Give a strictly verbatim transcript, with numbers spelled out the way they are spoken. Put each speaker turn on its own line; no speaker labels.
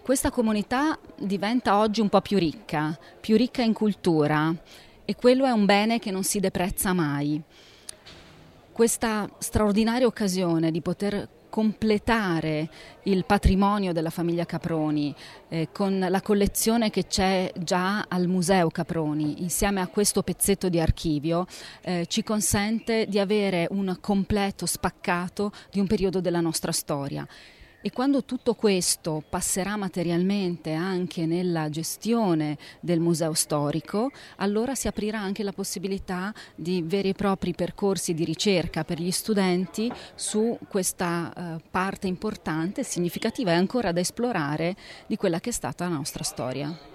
Questa comunità diventa oggi un po' più ricca, più ricca in cultura, e quello è un bene che non si deprezza mai. Questa straordinaria occasione di poter completare il patrimonio della famiglia Caproni eh, con la collezione che c'è già al Museo Caproni insieme a questo pezzetto di archivio eh, ci consente di avere un completo spaccato di un periodo della nostra storia. E quando tutto questo passerà materialmente anche nella gestione del museo storico, allora si aprirà anche la possibilità di veri e propri percorsi di ricerca per gli studenti su questa eh, parte importante, significativa e ancora da esplorare di quella che è stata la nostra storia.